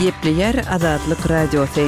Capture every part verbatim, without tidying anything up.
Gepleyer Azadlyk Radiosu.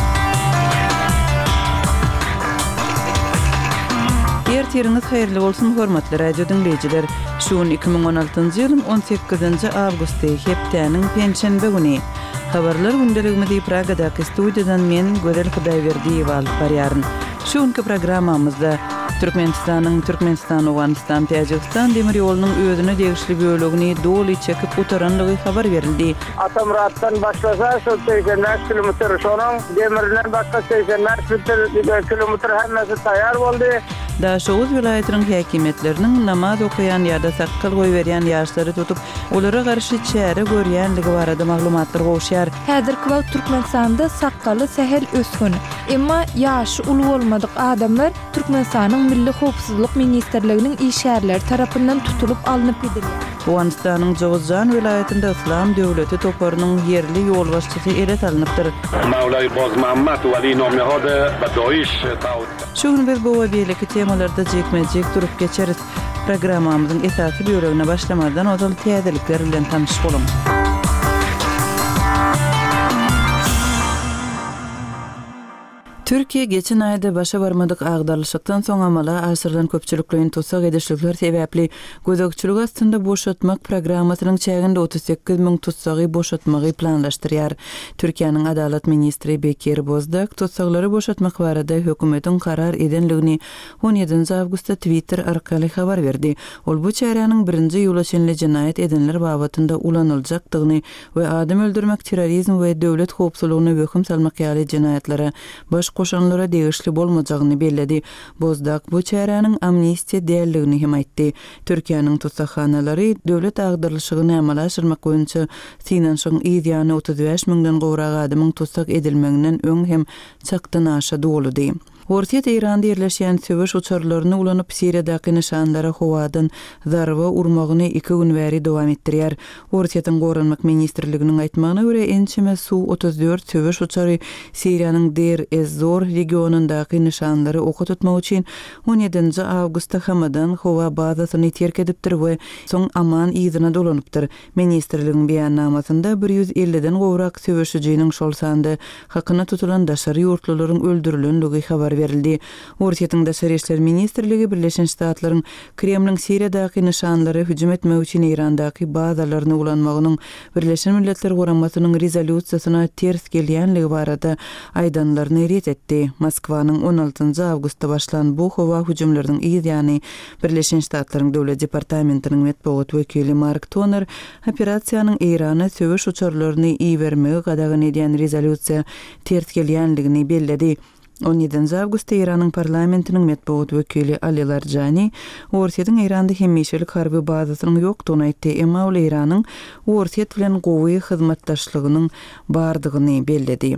Ertiriniz hayırlı bolsun hormatly radio dinleyijiler. Şuun iki bin on altyncı ýylyň on sekizinji awgusty hepdeniň penşenbe güni. Habarlar gündeligimizi Pragadaky studiýadan men Gözel Hudaýberdiýew alyp barýaryn. Şuňky programmamyzda Türkmenistanyň Türkmenistan, Awganistan, Tajikistan demir ýolunyň özüne degişli bölegini doly çekip otaranlygy habar berildi. Atamratdan başlasa şu seksen beş kilometr, şonuň demirden başga seksen beş kilometr hemmesi taýar boldy. Daşoğuz vilayetinin häkimetleriniň namaz okuyan ýa-da sakkal goý berýän ýaşlary tutup, olara garşy çäre görýänligi barada maglumatlar gowşýar. Häzirki wagt Türkmenistanda sakkaly sehel ösgün. Emma ýaşy uly bolmadyk adamlar Türkmenistanyň Milli Howpsuzlyk Ministrliginiň işgärleri tarapyndan tutulup alınıp gidilýär. Awganistanyň Jowzjan vilayetinde Islam döwleti toparynyň yerli ýol başçysy elet alınıpdyr. Mawlay Bozmammat wali nomyhady badoiş taut. Şuň biz bu wedeleki temalarda jekmejek durup geçeriz. Programmamyzyň esasy bölegine başlamadan ozal täzelikler bilen tanyşyp bolam. Türkiýe geçen aýda başa barmadyk agdarlykdan soň amala asyrdan köpçülikliň tutsak edişlikler sebäpli gözegçilik astynda boşatmak programmasynyň çäginde otuz sekiz miň tutsagy boşatmagy planlaşdyrýar. Türkiýanyň Adalet ministri Bekir Bozdak tutsaklary boşatmak barada hökümetiň karar edenligini on ýedinji awgustda Twitter arkaly habar berdi. Ol bu çäranyň birinji ýola çenli jinaýat edenler babatynda ulanyljakdygyny we adam öldürmek, terrorizm we döwlet howpsuzlygyna höküm salmak ýaly jinaýatlara baş koşanlara degişli bolmajagyny belledi. Bozdak bu çäranyň amnistiýa däldigini hem aýtdy. Türkiýanyň tutsakhanalary döwlet agdarlyşygyny amala aşyrmak boýunça finansiýaň ýa-da otuz beş miňden gowrak adamyň tutsak edilmeginden öň hem çakdan aşa doludy. Ortiýet Iranda ýerleşýän söwüş uçarlaryny ulanyp Siriýadaky nişanlara howadan zarba urmagyny iki gün bäri dowam etdirýär. Ortiýetiň Goranmak ministrliginiň aýtmagyna görä ençeme suw otuz dört söwüş uçary Siriýanyň Deir ez-Zor regionundaky nişanlary oka tutmak üçin on ýedinji awgustda hamadan howa bazasyny terk edipdir we soň aman ýyzyna dolanypdyr. Ministrligiň beýannamasynda bir ýüz elliden gowrak söwüşçijiň şol sanda hakyna tutulan daşary ýurtlularyň öldürilenligi habar verildi. Ortiýetiň Daşary işler ministrligi Birleşen Ştatlaryň Kremliň Siriýadaky nişanlary hüjüm etmek üçin Irandaky bazalaryny ulanmagynyň Birleşen Milletler Guramasynyň rezolýusiýasyna ters gelýänligi barada aýdanlaryny ret etdi. Moskwanyň on altynji awgustda başlan bu howa hüjümläriniň ýa-da Birleşen Ştatlaryň döwlet departamentiniň medeniýet wekili Mark Toner operasiýanyň Irana söwüş uçarlaryny iýermegi gadagyn edýän rezolýusiýa ters gelýänligini belledi. on ýedinji awgustda Iranyň parlamentiniň medeniýet wekili Ali Larjani Ortiýetiň Iranda hemmeşelik harby bazasynyň ýokdugyny aýtdy. Emma ol Iranyň Ortiýet bilen gowy hyzmatdaşlygynyň bardygyny belledi.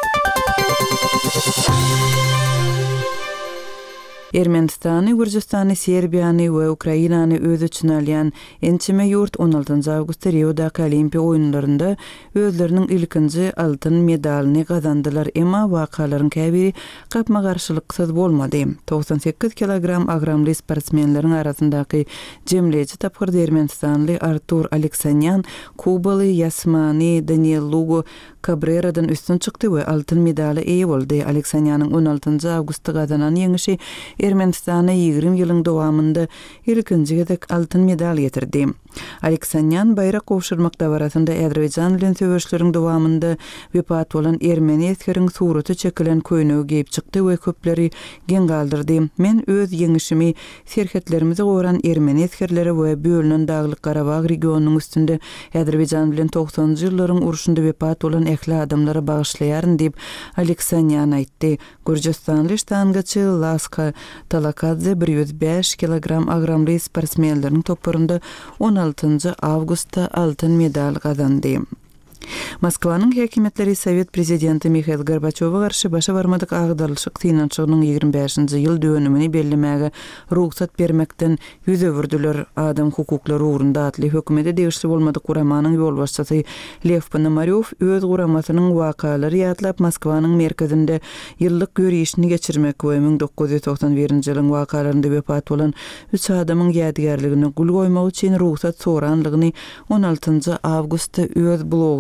Ermenistany, Gürjistany, Serbiýany we Ukrainany öz üçin alýan ençeme ýurt on altynji awgustda Rio'daky Olimpiýa oýunlarynda özleriniň ilkinji altyn medalyny gazandylar. Emma wakalaryň käbiri gapma garşylyksız bolmady. doksan sekiz kilogram agramly sportsmenleriň arasyndaky jemleji tapgyrda Ermenistanly Artur Aleksanyan Kubaly Yasmany Daniel Cabreradan üstün çykdy we altyn medaly eýe boldy. Aleksanyanyň on altynji awgustda gazanan ýeňişi Ermenistana ýygrimi ýylyň dowamynda ilkinji gezek altyn medal getirdi. Aleksanyan bayrak gowşurmakda barasynda Azerbaýjan bilen söwüşleriň dowamynda wepat bolan Ermeni eskeriň suraty çekilen köýnegi giyip çykdy we köpleri gen galdyrdy. Men öz ýeňişimi serhetlerimize goran Ermeni eskerleri we bölünen Daglyk Garabag regionunyň üstünde Azerbaýjan bilen toksanjy ýyllaryň uruşynda wepat bolan ähli adamlara bagyşlaýaryn diýip Aleksanyan aýtdy. Gürjistanly ştangaçy Laska Talakadze bir ýüz beş kilogram agramly sportsmenleriň toparynda on altynji awgustda altyn medal gazandy. Moskwanyň häkimetleri Sowet prezidenti Mikhail Gorbaçowa garşy başa barmadyk agdarlyşyk finansiýasynyň ýygrimi beşinji ýyl dönümini bellemäge ruhsat bermekden ýüz öwürdiler. Adam hukuklary ugrunda atly hökümete degişli bolmadyk guramanyň ýol başçysy Lev Ponomaryow öz guramasynyň wakalary ýatlap Moskwanyň merkezinde ýyllyk görýüşini geçirmek we ming dokuz ýüz toksan birinji ýylyň wakalarynda wepat bolan üç adamyň ýadygärligine gul goýmak üçin ruhsat soranlygyny on altynji awgustda öz blogunda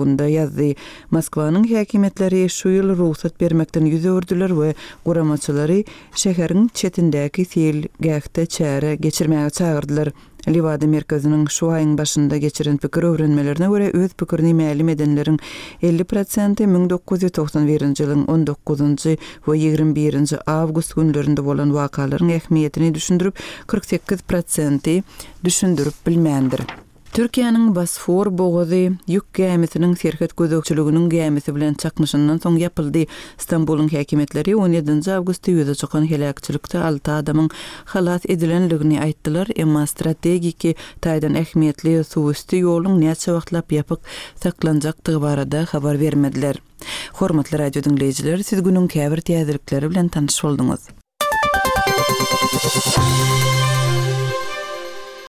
blogunda ýazdy. Moskwanyň häkimetleri şu ýyl ruhsat bermekden ýüz ördüler we guramaçylary şäheriň çetindäki sil gähte çäre geçirmäge çagyrdylar. Livada merkezinin şu ayın başında geçiren pikir öwrenmelerine göre öz pikirini mälim edenlerin elli prosenti bin dokuz yüz toksan birinji ýylyň on dokuzunjy we ýygrimi birinji awgust günlerinde bolan wakalaryň ähmiýetini düşündirip kırk sekiz prosenti düşündirip bilmändir. Türkiýanyň Bosfor bogazy ýük gemisiniň serhet gözegçiliginiň gemisi bilen çaknyşyndan soň ýapyldy. Istanbulyň häkimetleri on ýedinji awgustda ýüze çykan helakçylykda alty adamyň halat edilenligini aýtdylar, emma strategiki taýdan ähmiýetli suwüsti ýoluň näçe wagtlap ýapyk saklanjakdygy barada habar bermediler. Hormatly radio dinleýijiler, siz günüň käbir täzelikleri bilen tanyş bolduňyz.